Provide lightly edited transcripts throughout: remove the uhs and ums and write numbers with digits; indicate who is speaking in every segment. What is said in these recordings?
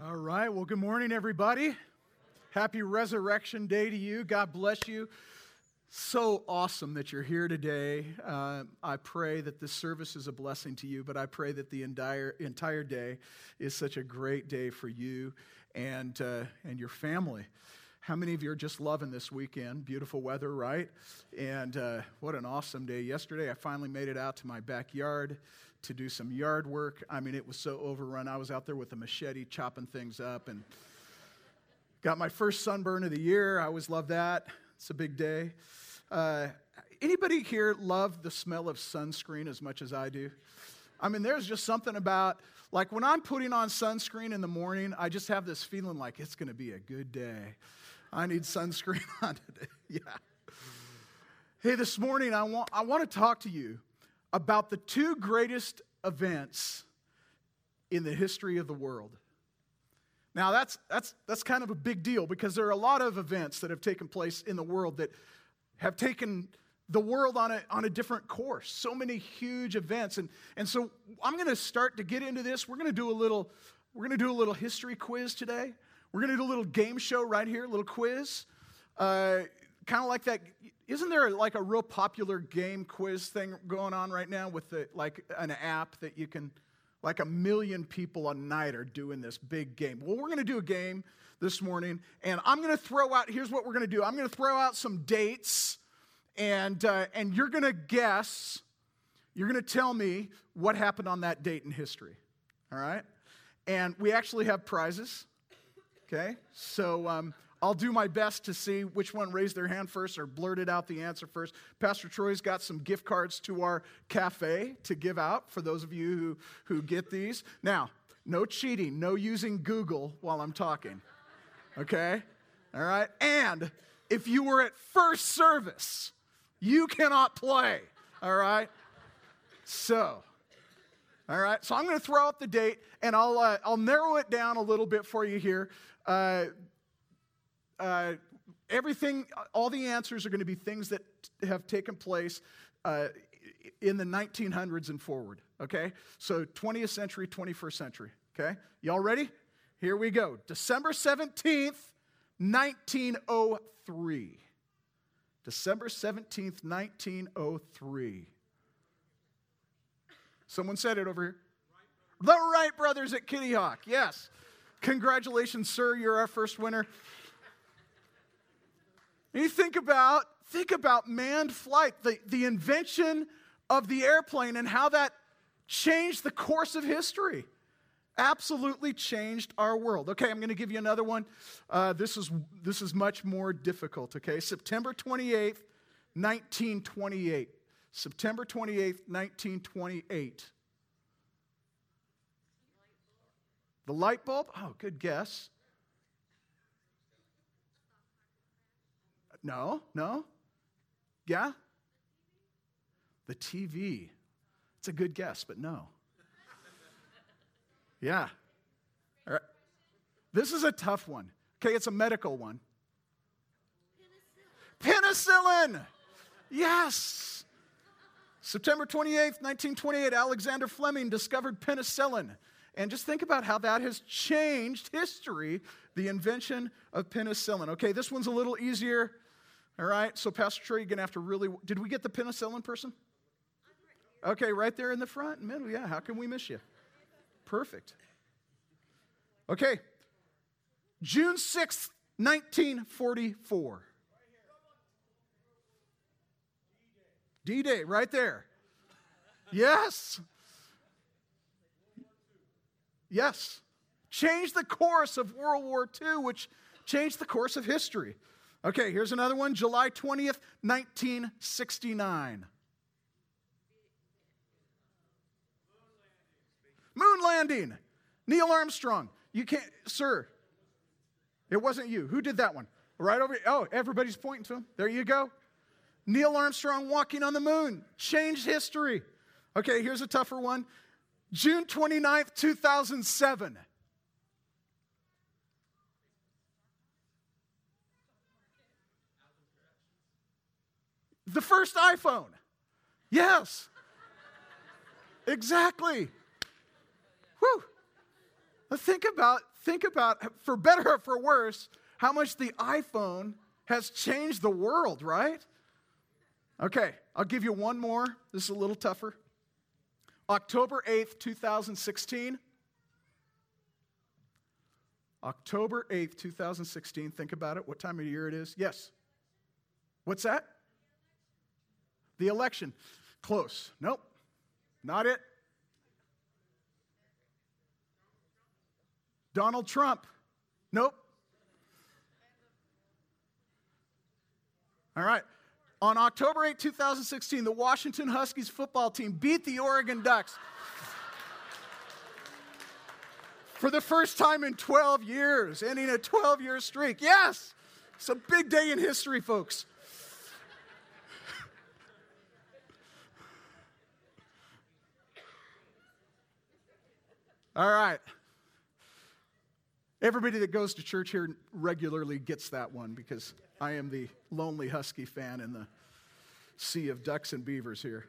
Speaker 1: All right. Well, good morning, everybody. Happy Resurrection Day to you. God bless you. So awesome that you're here today. I pray that this service is a blessing to you, but I pray that the entire day is such a great day for you and your family. How many of you are just loving this weekend? Beautiful weather, right? And what an awesome day. Yesterday, I finally made it out to my backyard to do some yard work. I mean, it was so overrun. I was out there with a machete chopping things up and got my first sunburn of the year. I always love that. It's a big day. Anybody here love the smell of sunscreen as much as I do? I mean, there's just something about, like when I'm putting on sunscreen in the morning, I just have this feeling like it's going to be a good day. I need sunscreen on today. Yeah. Hey, this morning I want to talk to you about the two greatest events in the history of the world. Now, that's kind of a big deal because there are a lot of events that have taken place in the world that have taken the world on a different course. So many huge events. And so I'm going to start to get into this. We're going to do a little history quiz today. We're going to do a little game show right here, a little quiz. Kind of like that. Isn't there like a real popular game quiz thing going on right now with an app that you can, like 1 million people a night are doing this big game. Well, we're going to do a game this morning, and I'm going to throw out, here's what we're going to do. I'm going to throw out some dates, and you're going to guess, you're going to tell me what happened on that date in history, all right? And we actually have prizes, okay? So I'll do my best to see which one raised their hand first or blurted out the answer first. Pastor Troy's got some gift cards to our cafe to give out for those of you who get these. Now, no cheating, no using Google while I'm talking, okay? All right? And if you were at first service, you cannot play, all right? So I'm going to throw out the date, and I'll narrow it down a little bit for you here. Everything, all the answers are going to be things that have taken place in the 1900s and forward, okay? So 20th century, 21st century, okay? Y'all ready? Here we go. December 17th, 1903. December 17th, 1903. Someone said it over here. The Wright brothers at Kitty Hawk, yes. Congratulations, sir, you're our first winner. And you think about manned flight, the invention of the airplane and how that changed the course of history. Absolutely changed our world. Okay, I'm going to give you another one. This is much more difficult, okay? September 28th, 1928. September 28th, 1928. The light bulb? Oh, good guess. No. Yeah? The TV. It's a good guess, but no. Yeah. All right. This is a tough one. Okay, it's a medical one. Penicillin! Yes! September 28th, 1928, Alexander Fleming discovered penicillin. And just think about how that has changed history, the invention of penicillin. Okay, this one's a little easier. All right, so Pastor Troy, you're going to have to really, did we get the penicillin person? Okay, right there in the front, middle, yeah, how can we miss you? Perfect. Okay, June 6th, 1944. D-Day, right there. Yes. Yes. Changed the course of World War II, which changed the course of history. Okay, here's another one. July 20th, 1969. Moon landing. Neil Armstrong. You can't, sir. It wasn't you. Who did that one? Right over here. Oh, everybody's pointing to him. There you go. Neil Armstrong walking on the moon. Changed history. Okay, here's a tougher one. June 29th, 2007. The first iPhone. Yes. Exactly. Whew. Think about, for better or for worse, how much the iPhone has changed the world, right? Okay, I'll give you one more. This is a little tougher. October 8th, 2016. October 8th, 2016. Think about it. What time of year it is? Yes. What's that? The election. Close. Nope. Not it. Donald Trump. Nope. All right. On October 8, 2016, the Washington Huskies football team beat the Oregon Ducks for the first time in 12 years, ending a 12-year streak. Yes! It's a big day in history, folks. All right. Everybody that goes to church here regularly gets that one because I am the lonely Husky fan in the sea of ducks and beavers here.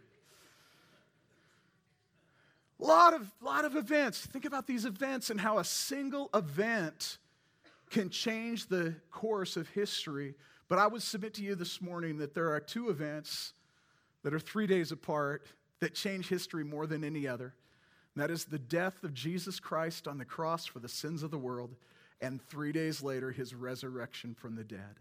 Speaker 1: Lot of events. Think about these events and how a single event can change the course of history. But I would submit to you this morning that there are two events that are 3 days apart that change history more than any other. And that is the death of Jesus Christ on the cross for the sins of the world, and 3 days later, his resurrection from the dead.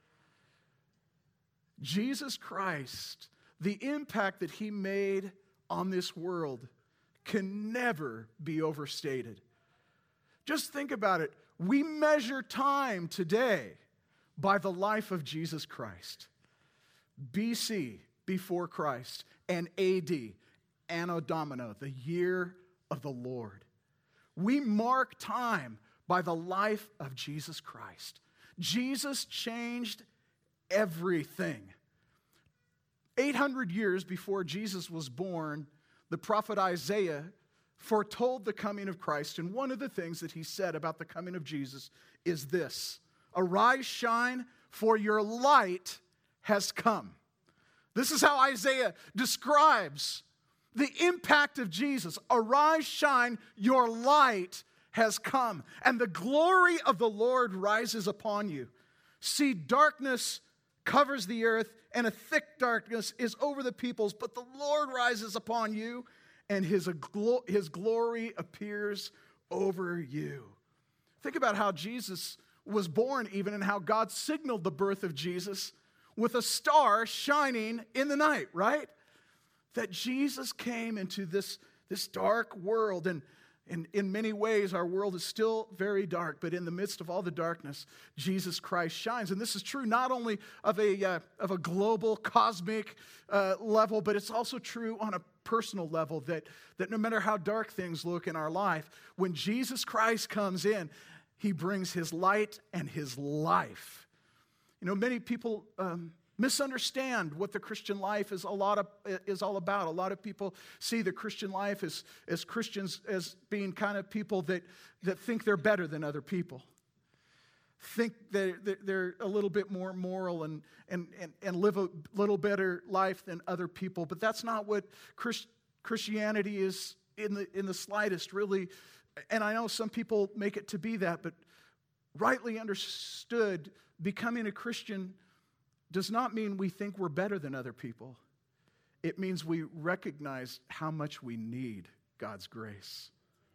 Speaker 1: Jesus Christ, the impact that he made on this world can never be overstated. Just think about it. We measure time today by the life of Jesus Christ. BC, before Christ, and AD, Anno Domini, the year of the Lord. We mark time by the life of Jesus Christ. Jesus changed everything. 800 years before Jesus was born, the prophet Isaiah foretold the coming of Christ, and one of the things that he said about the coming of Jesus is this: "Arise, shine, for your light has come." This is how Isaiah describes the impact of Jesus. Arise, shine, your light has come, and the glory of the Lord rises upon you. See, darkness covers the earth, and a thick darkness is over the peoples, but the Lord rises upon you, and his glory appears over you. Think about how Jesus was born even, and how God signaled the birth of Jesus with a star shining in the night, right? That Jesus came into this dark world, and in many ways our world is still very dark, but in the midst of all the darkness, Jesus Christ shines. And this is true not only of a global, cosmic level, but it's also true on a personal level, that no matter how dark things look in our life, when Jesus Christ comes in, he brings his light and his life. You know, many people misunderstand what the Christian life is all about. A lot of people see the Christian life as Christians as being kind of people that think they're better than other people. Think that they're a little bit more moral and live a little better life than other people. But that's not what Christianity is in the slightest, really. And I know some people make it to be that, but rightly understood, becoming a Christian does not mean we think we're better than other people. It means we recognize how much we need God's grace.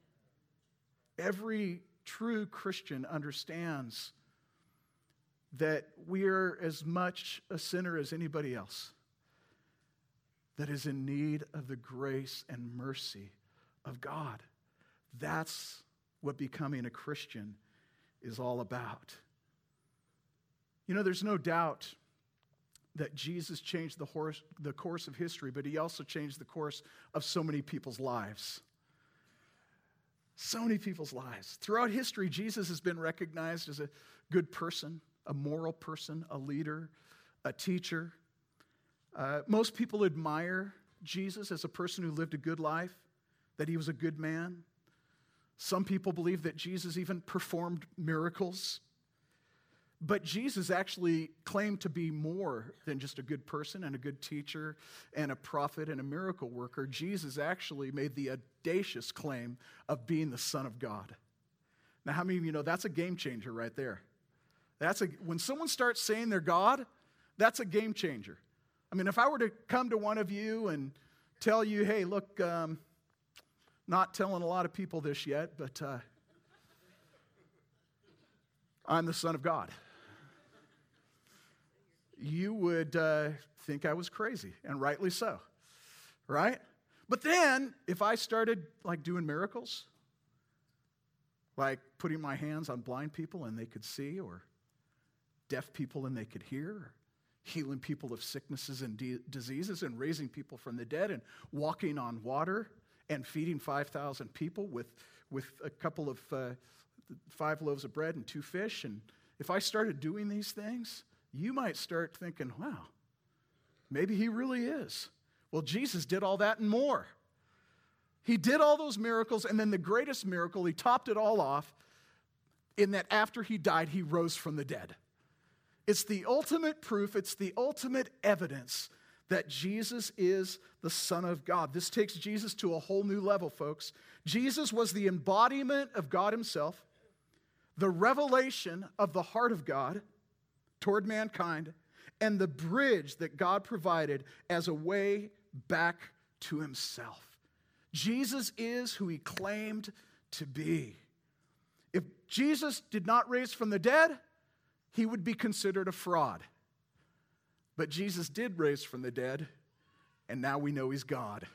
Speaker 1: Every true Christian understands that we are as much a sinner as anybody else that is in need of the grace and mercy of God. That's what becoming a Christian is all about. You know, there's no doubt that Jesus changed the course of history, but he also changed the course of so many people's lives. So many people's lives. Throughout history, Jesus has been recognized as a good person, a moral person, a leader, a teacher. Most people admire Jesus as a person who lived a good life, that he was a good man. Some people believe that Jesus even performed miracles. But Jesus actually claimed to be more than just a good person and a good teacher and a prophet and a miracle worker. Jesus actually made the audacious claim of being the Son of God. Now, how many of you know that's a game changer right there? When someone starts saying they're God, that's a game changer. I mean, if I were to come to one of you and tell you, hey, look, not telling a lot of people this yet, but I'm the Son of God, you would think I was crazy, and rightly so, right? But then, if I started like doing miracles, like putting my hands on blind people and they could see, or deaf people and they could hear, or healing people of sicknesses and diseases, and raising people from the dead, and walking on water, and feeding 5,000 people with a couple of 5 loaves of bread and 2 fish, and if I started doing these things, you might start thinking, wow, maybe he really is. Well, Jesus did all that and more. He did all those miracles, and then the greatest miracle, he topped it all off in that after he died, he rose from the dead. It's the ultimate proof, it's the ultimate evidence that Jesus is the Son of God. This takes Jesus to a whole new level, folks. Jesus was the embodiment of God himself, the revelation of the heart of God toward mankind, and the bridge that God provided as a way back to himself. Jesus is who he claimed to be. If Jesus did not raise from the dead, he would be considered a fraud. But Jesus did raise from the dead, and now we know he's God.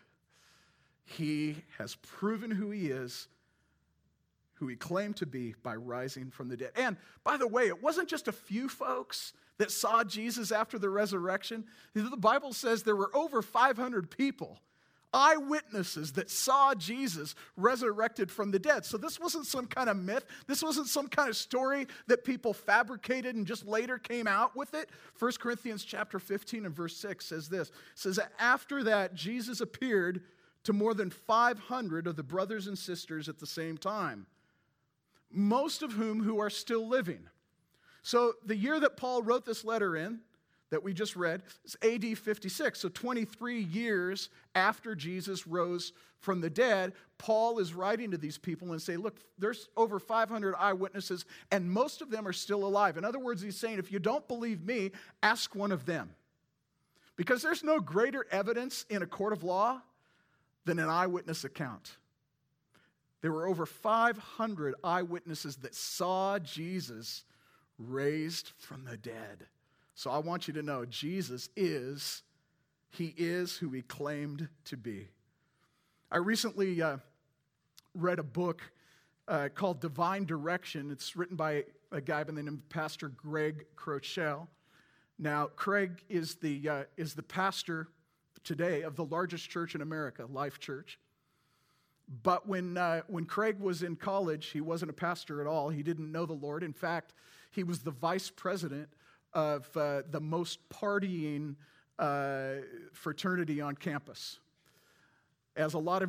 Speaker 1: He has proven who he is, who he claimed to be, by rising from the dead. And by the way, it wasn't just a few folks that saw Jesus after the resurrection. The Bible says there were over 500 people, eyewitnesses, that saw Jesus resurrected from the dead. So this wasn't some kind of myth. This wasn't some kind of story that people fabricated and just later came out with it. 1 Corinthians chapter 15 and verse 6 says this. It says, after that, Jesus appeared to more than 500 of the brothers and sisters at the same time, most of whom are still living. So the year that Paul wrote this letter in, that we just read, is AD 56. So 23 years after Jesus rose from the dead, Paul is writing to these people and say, look, there's over 500 eyewitnesses, and most of them are still alive. In other words, he's saying, if you don't believe me, ask one of them. Because there's no greater evidence in a court of law than an eyewitness account. There were over 500 eyewitnesses that saw Jesus raised from the dead. So I want you to know, Jesus is who he claimed to be. I recently read a book called Divine Direction. It's written by a guy by the name of Pastor Greg Crochelle. Now, Craig is the pastor today of the largest church in America, Life Church. But when Craig was in college, he wasn't a pastor at all. He didn't know the Lord. In fact, he was the vice president of the most partying fraternity on campus. As a lot of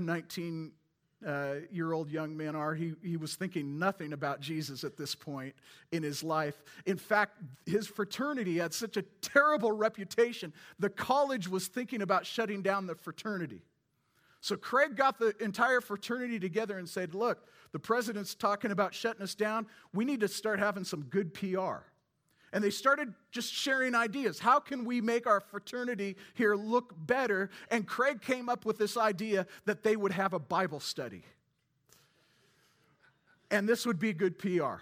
Speaker 1: 19-year-old young men are, he was thinking nothing about Jesus at this point in his life. In fact, his fraternity had such a terrible reputation, the college was thinking about shutting down the fraternity. So Craig got the entire fraternity together and said, look, the president's talking about shutting us down. We need to start having some good PR. And they started just sharing ideas. How can we make our fraternity here look better? And Craig came up with this idea that they would have a Bible study. And this would be good PR.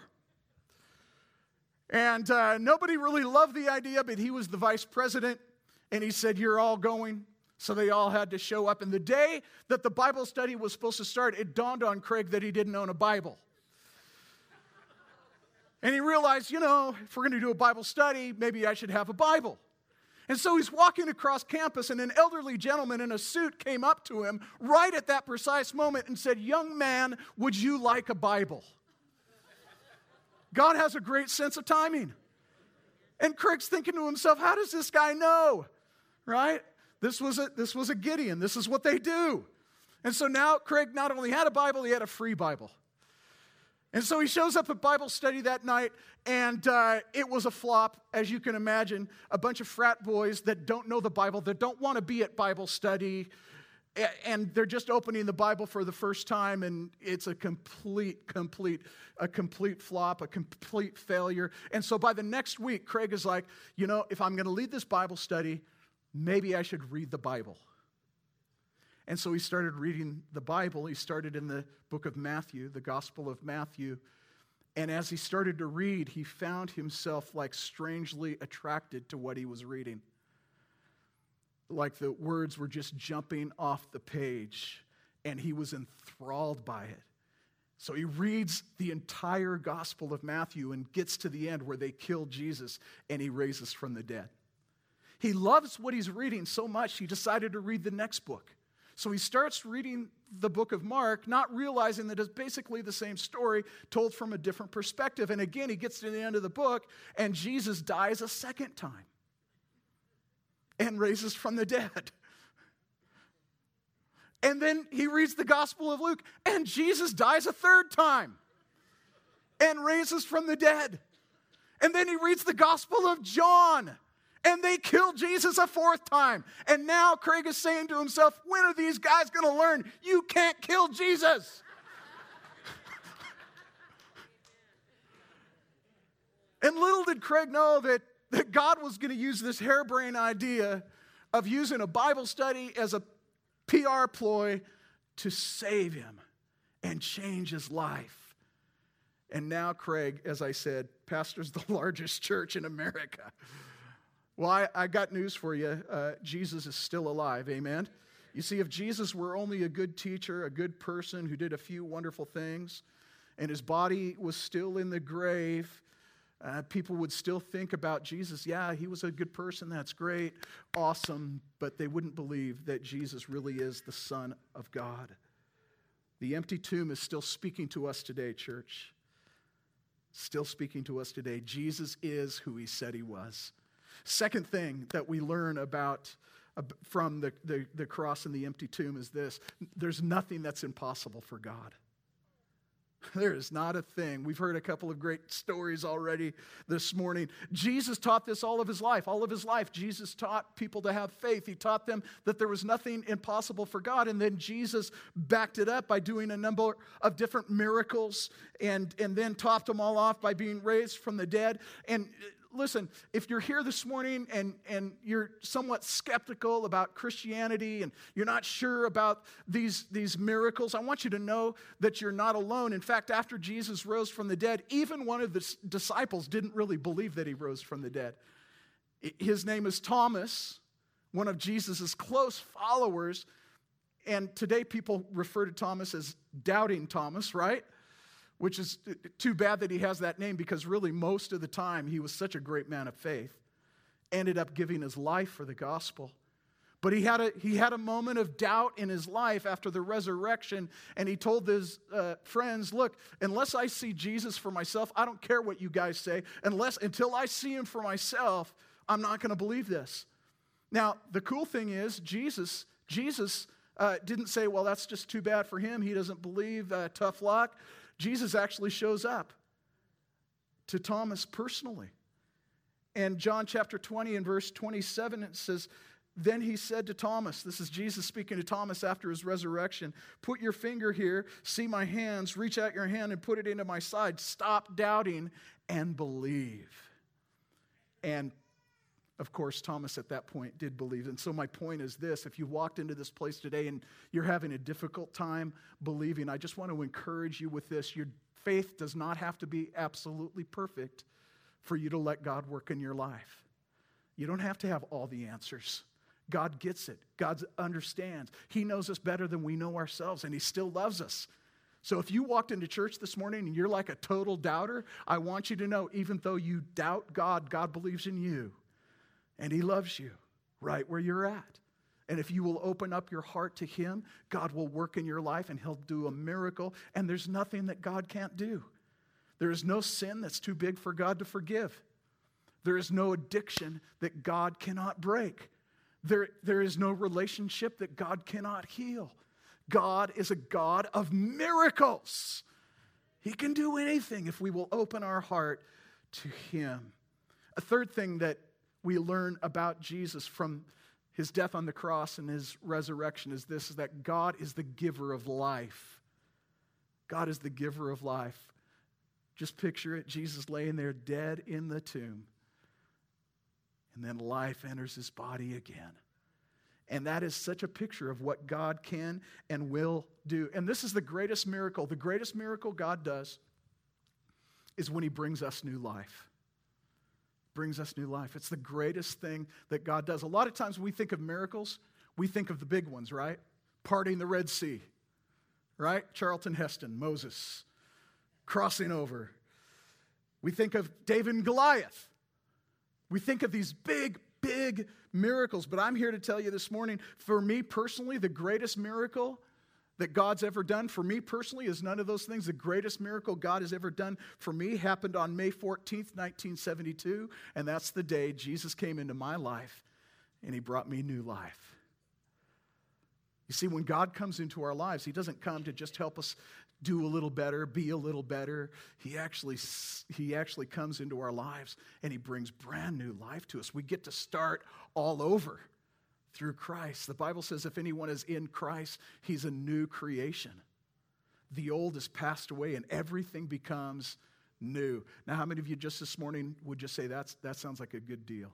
Speaker 1: And nobody really loved the idea, but he was the vice president. And he said, you're all going. So they all had to show up. And the day that the Bible study was supposed to start, it dawned on Craig that he didn't own a Bible. And he realized, if we're going to do a Bible study, maybe I should have a Bible. And so he's walking across campus, and an elderly gentleman in a suit came up to him right at that precise moment and said, young man, would you like a Bible? God has a great sense of timing. And Craig's thinking to himself, how does this guy know? Right? This was a Gideon. This is what they do. And so now Craig not only had a Bible, he had a free Bible. And so he shows up at Bible study that night, and it was a flop, as you can imagine. A bunch of frat boys that don't know the Bible, that don't want to be at Bible study, And they're just opening the Bible for the first time, and it's a complete flop, a complete failure. And so by the next week, Craig is like, if I'm going to lead this Bible study, maybe I should read the Bible. And so he started reading the Bible. He started in the book of Matthew, the Gospel of Matthew. And as he started to read, he found himself like strangely attracted to what he was reading. Like the words were just jumping off the page, and he was enthralled by it. So he reads the entire Gospel of Matthew and gets to the end where they kill Jesus and he raises from the dead. He loves what he's reading so much, he decided to read the next book. So he starts reading the book of Mark, not realizing that it's basically the same story told from a different perspective. And again, he gets to the end of the book, and Jesus dies a second time and raises from the dead. And then he reads the Gospel of Luke, and Jesus dies a third time and raises from the dead. And then he reads the Gospel of John, and they kill Jesus a fourth time. And now Craig is saying to himself, when are these guys going to learn you can't kill Jesus? And little did Craig know that God was going to use this harebrained idea of using a Bible study as a PR ploy to save him and change his life. And now Craig, as I said, pastors the largest church in America. Well, I got news for you. Jesus is still alive, amen? You see, if Jesus were only a good teacher, a good person who did a few wonderful things, and his body was still in the grave, people would still think about Jesus. Yeah, he was a good person. That's great. Awesome. But they wouldn't believe that Jesus really is the Son of God. The empty tomb is still speaking to us today, church. Still speaking to us today. Jesus is who he said he was. Second thing that we learn about from the cross and the empty tomb is this. There's nothing that's impossible for God. There is not a thing. We've heard a couple of great stories already this morning. Jesus taught this all of his life. All of his life, Jesus taught people to have faith. He taught them that there was nothing impossible for God. And then Jesus backed it up by doing a number of different miracles and then topped them all off by being raised from the dead. And listen, if you're here this morning and you're somewhat skeptical about Christianity and you're not sure about these miracles, I want you to know that you're not alone. In fact, after Jesus rose from the dead, even one of the disciples didn't really believe that he rose from the dead. His name is Thomas, one of Jesus' close followers. And today people refer to Thomas as Doubting Thomas, right? Which is too bad that he has that name, because really most of the time he was such a great man of faith. Ended up giving his life for the gospel. But he had a moment of doubt in his life after the resurrection, and he told his friends, look, unless I see Jesus for myself, I don't care what you guys say. Until I see him for myself, I'm not going to believe this. Now, the cool thing is Jesus didn't say, well, that's just too bad for him. He doesn't believe, tough luck. Jesus actually shows up to Thomas personally. And John chapter 20 and verse 27, it says, then he said to Thomas, this is Jesus speaking to Thomas after his resurrection, put your finger here, see my hands, reach out your hand and put it into my side. Stop doubting and believe. And of course, Thomas at that point did believe. And so my point is this: if you walked into this place today and you're having a difficult time believing, I just want to encourage you with this. Your faith does not have to be absolutely perfect for you to let God work in your life. You don't have to have all the answers. God gets it. God understands. He knows us better than we know ourselves, and he still loves us. So if you walked into church this morning and you're like a total doubter, I want you to know, even though you doubt God, God believes in you. And he loves you right where you're at. And if you will open up your heart to him, God will work in your life and he'll do a miracle. And there's nothing that God can't do. There is no sin that's too big for God to forgive. There is no addiction that God cannot break. There is no relationship that God cannot heal. God is a God of miracles. He can do anything if we will open our heart to him. A third thing that we learn about Jesus from his death on the cross and his resurrection is this, is that God is the giver of life. God is the giver of life. Just picture it, Jesus laying there dead in the tomb. And then life enters his body again. And that is such a picture of what God can and will do. And this is the greatest miracle. The greatest miracle God does is when he brings us new life. Brings us new life. It's the greatest thing that God does. A lot of times when we think of miracles, we think of the big ones, right? Parting the Red Sea, right? Charlton Heston, Moses, crossing over. We think of David and Goliath. We think of these big miracles. But I'm here to tell you this morning, for me personally, the greatest miracle that God's ever done for me personally is none of those things. The greatest miracle God has ever done for me happened on May 14th, 1972, and that's the day Jesus came into my life and he brought me new life. You see, when God comes into our lives, he doesn't come to just help us do a little better, be a little better. He actually comes into our lives and he brings brand new life to us. We get to start all over through Christ. The Bible says if anyone is in Christ, he's a new creation. The old has passed away and everything becomes new. Now, how many of you just this morning would just say that sounds like a good deal?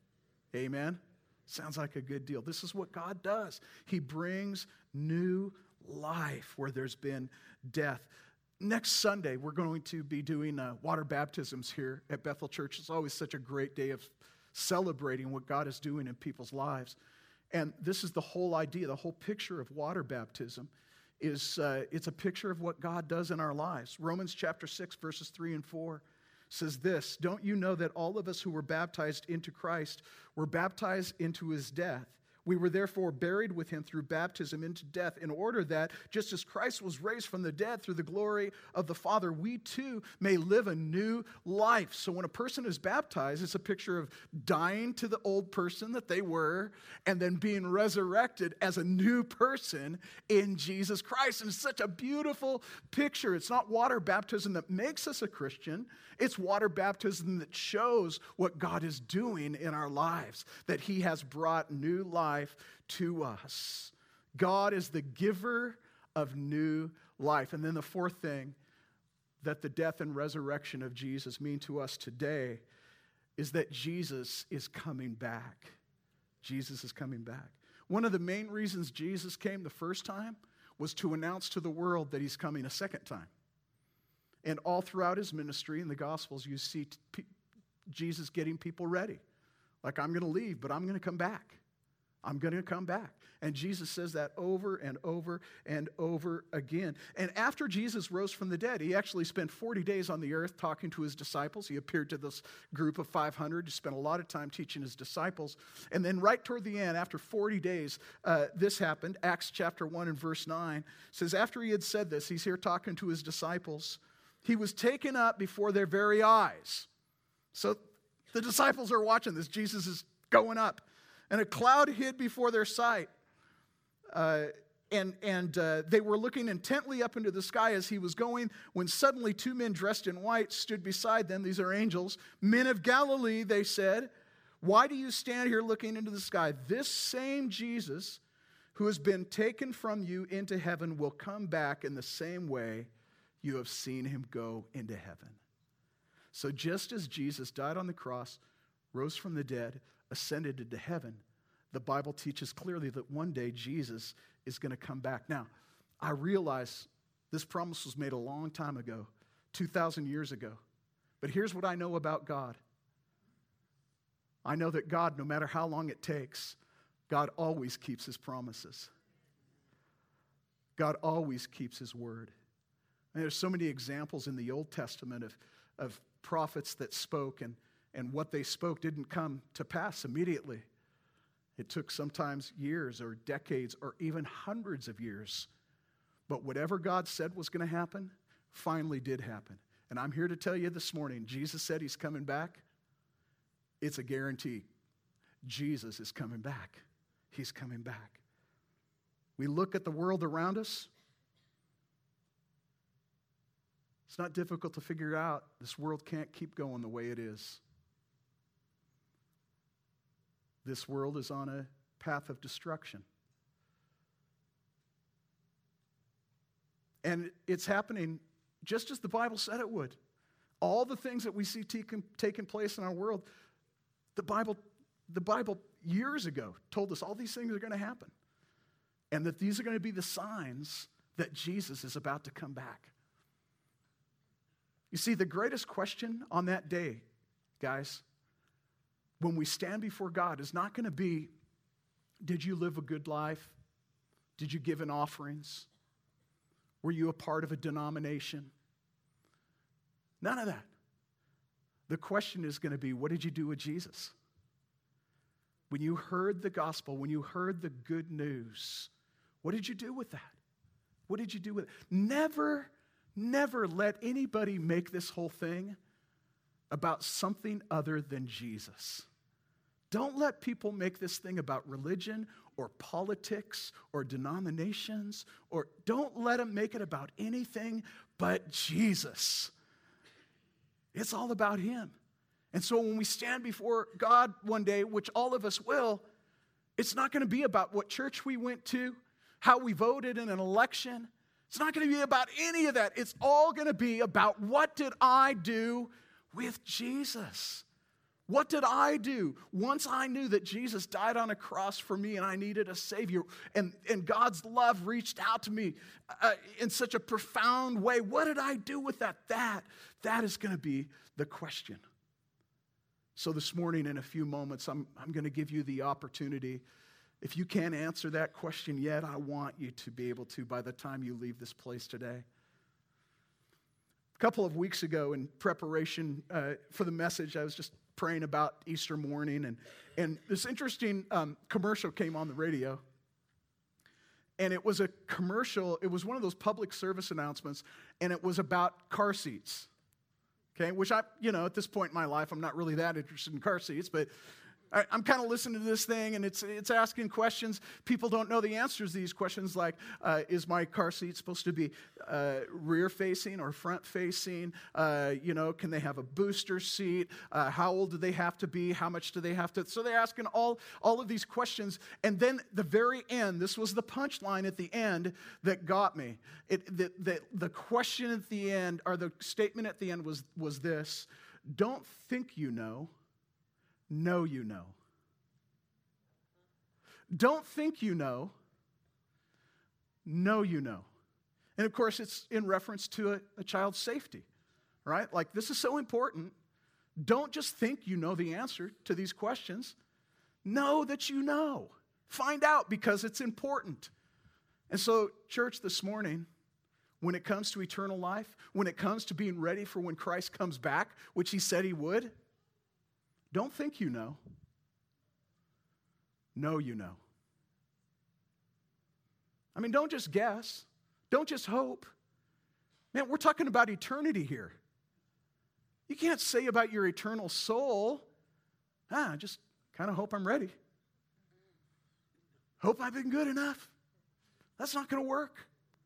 Speaker 1: Amen? Sounds like a good deal. This is what God does. He brings new life where there's been death. Next Sunday, we're going to be doing water baptisms here at Bethel Church. It's always such a great day of celebrating what God is doing in people's lives. And this is the whole idea, the whole picture of water baptism is it's a picture of what God does in our lives. Romans chapter 6, verses 3 and 4 says this, "Don't you know that all of us who were baptized into Christ were baptized into his death? We were therefore buried with him through baptism into death, in order that, just as Christ was raised from the dead through the glory of the Father, we too may live a new life." So when a person is baptized, it's a picture of dying to the old person that they were, and then being resurrected as a new person in Jesus Christ. And it's such a beautiful picture. It's not water baptism that makes us a Christian. It's water baptism that shows what God is doing in our lives, that he has brought new life to us. God is the giver of new life. And then the fourth thing that the death and resurrection of Jesus mean to us today is that Jesus is coming back. Jesus is coming back. One of the main reasons Jesus came the first time was to announce to the world that he's coming a second time. And all throughout his ministry in the Gospels, you see Jesus getting people ready. Like, I'm going to leave, but I'm going to come back. I'm going to come back. And Jesus says that over and over and over again. And after Jesus rose from the dead, he actually spent 40 days on the earth talking to his disciples. He appeared to this group of 500. He spent a lot of time teaching his disciples. And then right toward the end, after 40 days, this happened. Acts chapter 1 and verse 9 says, after he had said this, he's here talking to his disciples, he was taken up before their very eyes. So the disciples are watching this. Jesus is going up. And a cloud hid before their sight. And they were looking intently up into the sky as he was going, when suddenly two men dressed in white stood beside them. These are angels. "Men of Galilee," they said, "why do you stand here looking into the sky? This same Jesus who has been taken from you into heaven will come back in the same way you have seen him go into heaven." So just as Jesus died on the cross, rose from the dead, ascended into heaven, the Bible teaches clearly that one day Jesus is going to come back. Now, I realize this promise was made a long time ago, 2,000 years ago. But here's what I know about God. I know that God, no matter how long it takes, God always keeps his promises. God always keeps his word. And there's so many examples in the Old Testament of prophets that spoke, and what they spoke didn't come to pass immediately. It took sometimes years or decades or even hundreds of years. But whatever God said was going to happen, finally did happen. And I'm here to tell you this morning, Jesus said he's coming back. It's a guarantee. Jesus is coming back. He's coming back. We look at the world around us. It's not difficult to figure out. This world can't keep going the way it is. This world is on a path of destruction. And it's happening just as the Bible said it would. All the things that we see taking place in our world, the Bible years ago told us all these things are going to happen. And that these are going to be the signs that Jesus is about to come back. You see, the greatest question on that day, guys, when we stand before God is not going to be, did you live a good life? Did you give in offerings? Were you a part of a denomination? None of that. The question is going to be, what did you do with Jesus? When you heard the gospel, when you heard the good news, what did you do with that? What did you do with it? Never let anybody make this whole thing about something other than Jesus. Don't let people make this thing about religion or politics or denominations, or don't let them make it about anything but Jesus. It's all about him. And so when we stand before God one day, which all of us will, it's not going to be about what church we went to, how we voted in an election. It's not going to be about any of that. It's all going to be about, what did I do with Jesus? What did I do once I knew that Jesus died on a cross for me and I needed a Savior, and God's love reached out to me in such a profound way? What did I do with that? That is going to be the question. So this morning, in a few moments, I'm going to give you the opportunity. If you can't answer that question yet, I want you to be able to by the time you leave this place today. A couple of weeks ago, in preparation for the message, I was just praying about Easter morning, and this interesting commercial came on the radio. And it was a commercial, it was one of those public service announcements, and it was about car seats. Okay, which at this point in my life, I'm not really that interested in car seats, but I'm kind of listening to this thing, and it's asking questions. People don't know the answers to these questions, like, is my car seat supposed to be rear-facing or front-facing? Can they have a booster seat? How old do they have to be? How much do they have to? So they're asking all of these questions, and then the very end, this was the punchline at the end that got me. The question at the end, or the statement at the end was this: don't think you know. Know you know. Don't think you know. Know you know. And of course, it's in reference to a child's safety, right? Like, this is so important. Don't just think you know the answer to these questions. Know that you know. Find out, because it's important. And so, church, this morning, when it comes to eternal life, when it comes to being ready for when Christ comes back, which he said he would, don't think you know. Know you know. I mean, don't just guess. Don't just hope. Man, we're talking about eternity here. You can't say about your eternal soul, I just kind of hope I'm ready. Hope I've been good enough. That's not going to work.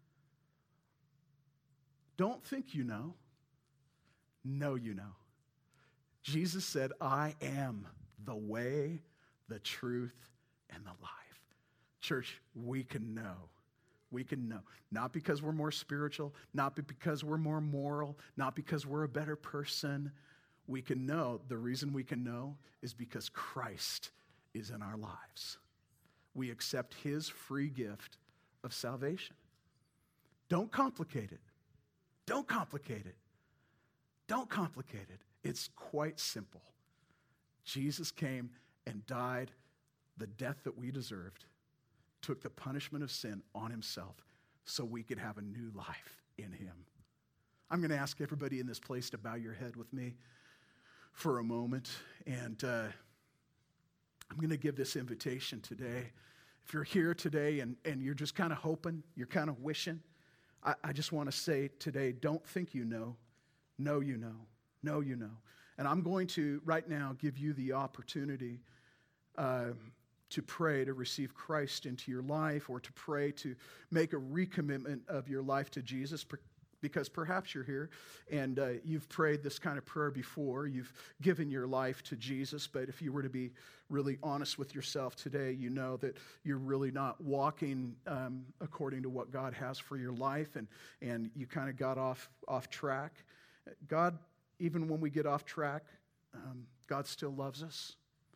Speaker 1: Don't think you know. Know you know. Jesus said, I am the way, the truth, and the life. Church, we can know. We can know. Not because we're more spiritual, not because we're more moral, not because we're a better person. We can know. The reason we can know is because Christ is in our lives. We accept his free gift of salvation. Don't complicate it. Don't complicate it. Don't complicate it. It's quite simple. Jesus came and died the death that we deserved, took the punishment of sin on himself so we could have a new life in him. I'm going to ask everybody in this place to bow your head with me for a moment, and I'm going to give this invitation today. If you're here today and you're just kind of hoping, you're kind of wishing, I just want to say today, don't think you know. Know you know. Know you know. And I'm going to, right now, give you the opportunity to pray to receive Christ into your life, or to pray to make a recommitment of your life to Jesus. because perhaps you're here and you've prayed this kind of prayer before. You've given your life to Jesus, but if you were to be really honest with yourself today, you know that you're really not walking according to what God has for your life, and you kind of got off track. God, even when we get off track, God still loves us.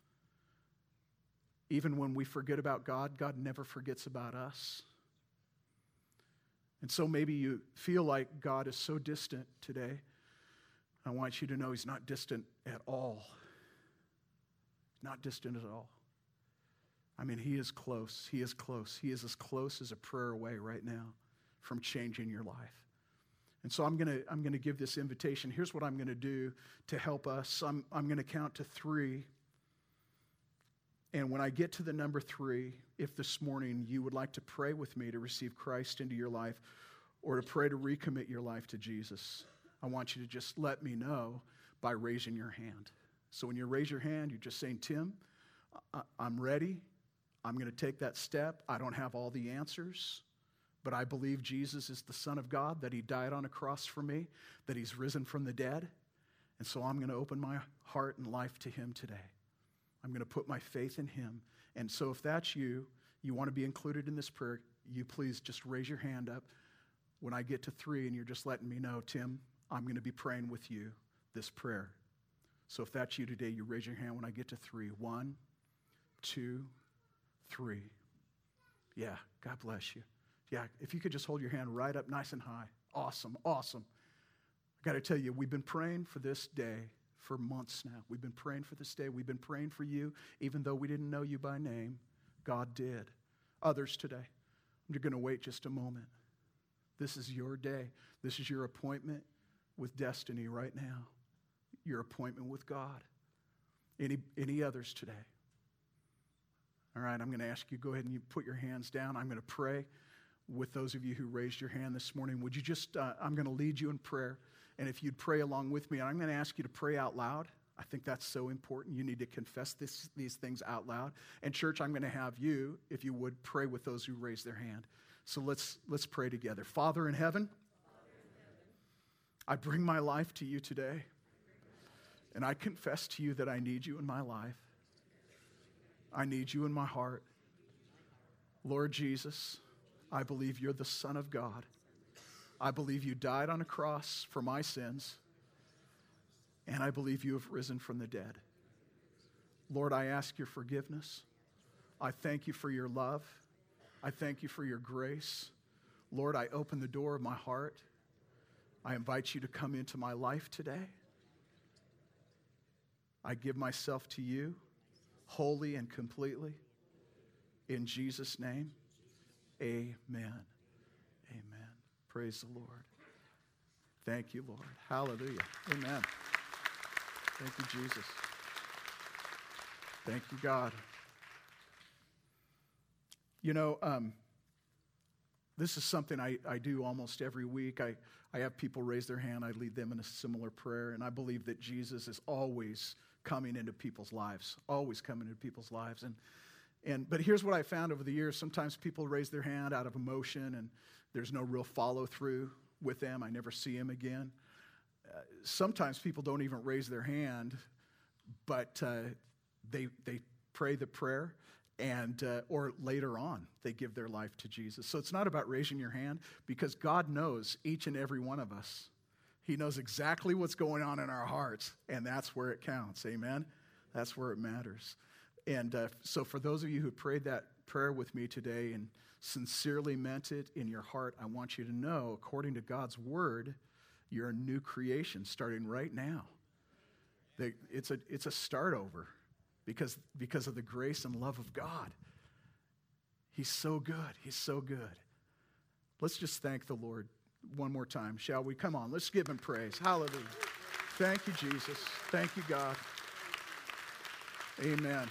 Speaker 1: Even when we forget about God, God never forgets about us. And so maybe you feel like God is so distant today. I want you to know He's not distant at all. Not distant at all. I mean, He is close. He is close. He is as close as a prayer away right now from changing your life. And so I'm gonna give this invitation. Here's what I'm gonna do to help us. I'm gonna count to 3. And when I get to the number 3, if this morning you would like to pray with me to receive Christ into your life or to pray to recommit your life to Jesus, I want you to just let me know by raising your hand. So when you raise your hand, you're just saying, Tim, I'm ready. I'm going to take that step. I don't have all the answers, but I believe Jesus is the Son of God, that He died on a cross for me, that He's risen from the dead. And so I'm going to open my heart and life to Him today. I'm going to put my faith in Him. And so if that's you want to be included in this prayer, you please just raise your hand up when I get to 3 and you're just letting me know, Tim, I'm going to be praying with you this prayer. So if that's you today, you raise your hand when I get to 3. 1, 2, 3. Yeah, God bless you. Yeah, if you could just hold your hand right up nice and high. Awesome, awesome. I got to tell you, we've been praying for this day for months now. We've been praying for this day. We've been praying for you, even though we didn't know you by name. God did. Others today, you're going to wait just a moment. This is your day. This is your appointment with destiny right now. Your appointment with God. Any others today? All right, I'm going to ask you, go ahead and you put your hands down. I'm going to pray with those of you who raised your hand this morning. Would you just, I'm going to lead you in prayer. And if you'd pray along with me, I'm going to ask you to pray out loud. I think that's so important. You need to confess these things out loud. And church, I'm going to have you, if you would, pray with those who raise their hand. So let's pray together. Father in heaven, I bring my life to you today. And I confess to you that I need you in my life. I need you in my heart. Lord Jesus, I believe you're the Son of God. I believe you died on a cross for my sins, and I believe you have risen from the dead. Lord, I ask your forgiveness. I thank you for your love. I thank you for your grace. Lord, I open the door of my heart. I invite you to come into my life today. I give myself to you, wholly and completely. In Jesus' name, amen. Amen. Praise the Lord. Thank you, Lord. Hallelujah. Amen. Thank you, Jesus. Thank you, God. You know, this is something I do almost every week. I have people raise their hand. I lead them in a similar prayer, and I believe that Jesus is always coming into people's lives, always coming into people's lives. But here's what I found over the years. Sometimes people raise their hand out of emotion, and there's no real follow-through with them. I never see them again. Sometimes people don't even raise their hand, but they pray the prayer, and or later on, they give their life to Jesus. So it's not about raising your hand, because God knows each and every one of us. He knows exactly what's going on in our hearts, and that's where it counts. Amen? That's where it matters. And so for those of you who prayed that prayer with me today and sincerely meant it in your heart, I want you to know, according to God's word, you're a new creation starting right now. It's a start over because of the grace and love of God. He's so good. He's so good. Let's just thank the Lord one more time, shall we? Come on, let's give him praise. Hallelujah. Thank you, Jesus. Thank you, God. Amen.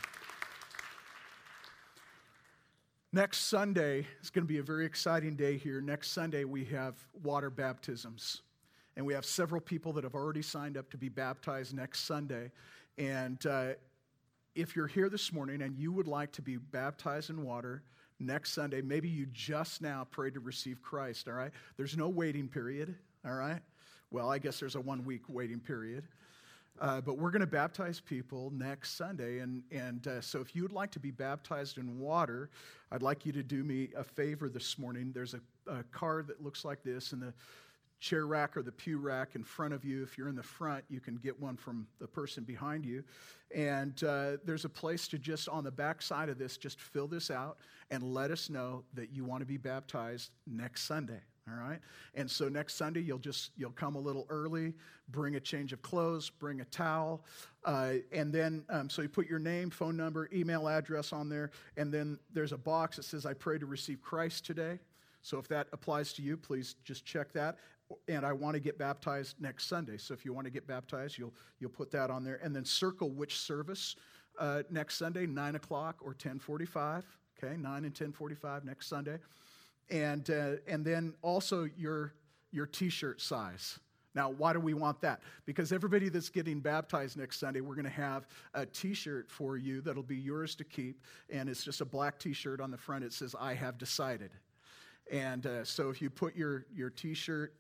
Speaker 1: Next Sunday is going to be a very exciting day here. Next Sunday, we have water baptisms. And we have several people that have already signed up to be baptized next Sunday. And if you're here this morning and you would like to be baptized in water next Sunday, maybe you just now prayed to receive Christ, all right? There's no waiting period, all right? Well, I guess there's a 1-week waiting period. But we're going to baptize people next Sunday. And so if you would like to be baptized in water, I'd like you to do me a favor this morning. There's a card that looks like this in the chair rack or the pew rack in front of you. If you're in the front, you can get one from the person behind you. And there's a place to just, on the back side of this, just fill this out and let us know that you want to be baptized next Sunday. All right? And so next Sunday, you'll come a little early, bring a change of clothes, bring a towel, and then, so you put your name, phone number, email address on there, and then there's a box that says, I pray to receive Christ today. So if that applies to you, please just check that. And I want to get baptized next Sunday. So if you want to get baptized, you'll put that on there. And then circle which service next Sunday, 9 o'clock or 10:45. Okay, 9 and 10:45 next Sunday. And then also your T-shirt size. Now, why do we want that? Because everybody that's getting baptized next Sunday, we're going to have a T-shirt for you that'll be yours to keep. And it's just a black T-shirt on the front. It says, I have decided. And so if you put your T-shirt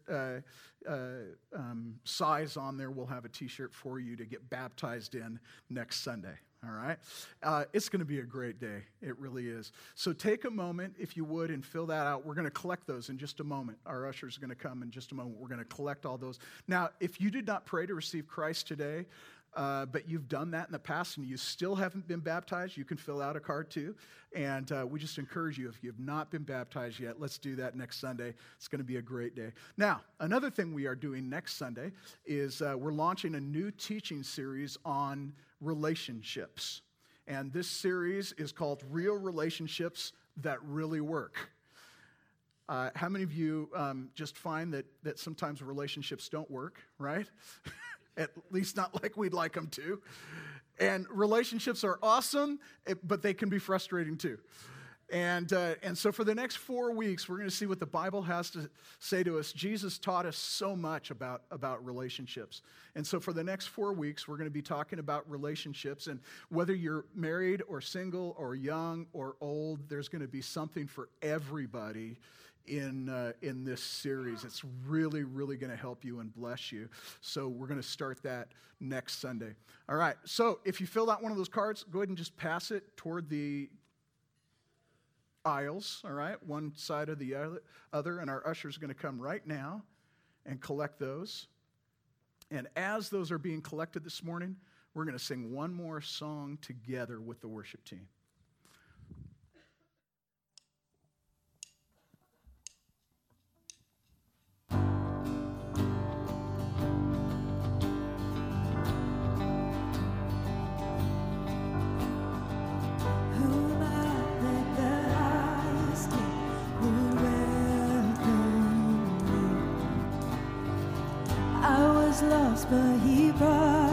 Speaker 1: size on there, we'll have a T-shirt for you to get baptized in next Sunday. All right? It's going to be a great day. It really is. So take a moment, if you would, and fill that out. We're going to collect those in just a moment. Our ushers are going to come in just a moment. We're going to collect all those. Now, if you did not pray to receive Christ today, but you've done that in the past and you still haven't been baptized, you can fill out a card too. And we just encourage you, if you've not been baptized yet, let's do that next Sunday. It's going to be a great day. Now, another thing we are doing next Sunday is we're launching a new teaching series on relationships. And this series is called Real Relationships That Really Work. How many of you just find that sometimes relationships don't work, right? At least not like we'd like them to. And relationships are awesome, but they can be frustrating too. And so for the next 4 weeks, we're going to see what the Bible has to say to us. Jesus taught us so much about relationships. And so for the next 4 weeks, we're going to be talking about relationships. And whether you're married or single or young or old, there's going to be something for everybody in this series. It's really, really going to help you and bless you. So we're going to start that next Sunday. All right. So if you filled out one of those cards, go ahead and just pass it toward the aisles, all right, one side or the other, and our usher's going to come right now and collect those. And as those are being collected this morning, we're going to sing one more song together with the worship team.
Speaker 2: Lost, but he brought